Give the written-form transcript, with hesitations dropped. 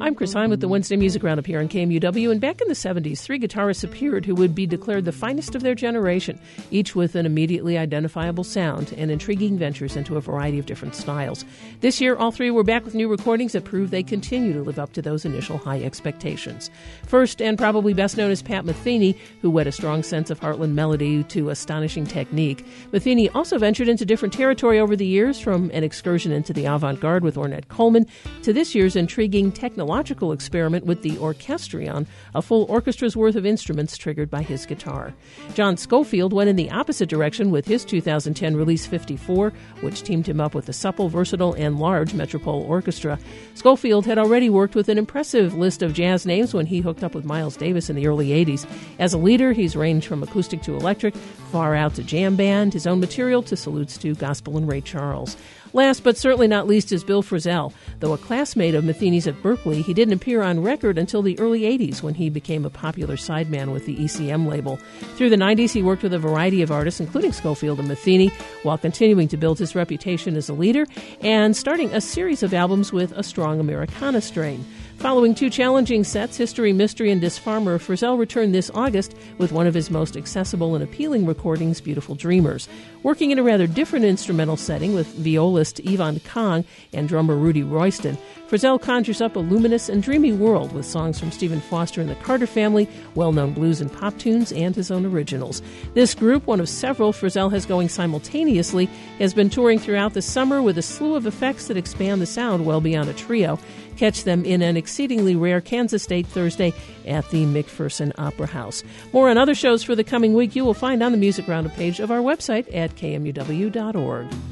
I'm Chris Hine with the Wednesday Music Roundup here on KMUW, and back in the 70s, three guitarists appeared who would be declared the finest of their generation, each with an immediately identifiable sound and intriguing ventures into a variety of different styles. This year, all three were back with new recordings that prove they continue to live up to those initial high expectations. First, and probably best known as Pat Metheny, who wed a strong sense of Heartland melody to astonishing technique. Metheny also ventured into different territory over the years, from an excursion into the avant-garde with Ornette Coleman to this year's intriguing technological experiment with the Orchestrion, a full orchestra's worth of instruments triggered by his guitar. John Scofield went in the opposite direction with his 2010 release 54, which teamed him up with the supple, versatile, and large Metropole Orchestra. Scofield had already worked with an impressive list of jazz names when he hooked up with Miles Davis in the early 80s. As a leader, he's ranged from acoustic to electric, far out to jam band, his own material to salutes to gospel and Ray Charles. Last but certainly not least is Bill Frisell. Though a classmate of Metheny's at Berklee, he didn't appear on record until the early 80s when he became a popular sideman with the ECM label. Through the 90s, he worked with a variety of artists, including Scofield and Metheny, while continuing to build his reputation as a leader and starting a series of albums with a strong Americana strain. Following two challenging sets, History, Mystery, and Disfarmer, Frisell returned this August with one of his most accessible and appealing recordings, Beautiful Dreamers. Working in a rather different instrumental setting with violist Yvonne Kong and drummer Rudy Royston, Frisell conjures up a luminous and dreamy world with songs from Stephen Foster and the Carter Family, well-known blues and pop tunes, and his own originals. This group, one of several Frisell has going simultaneously, has been touring throughout the summer with a slew of effects that expand the sound well beyond a trio. Catch them in an exceedingly rare Kansas date Thursday at the McPherson Opera House. More on other shows for the coming week you will find on the Music Roundup page of our website at kmuw.org.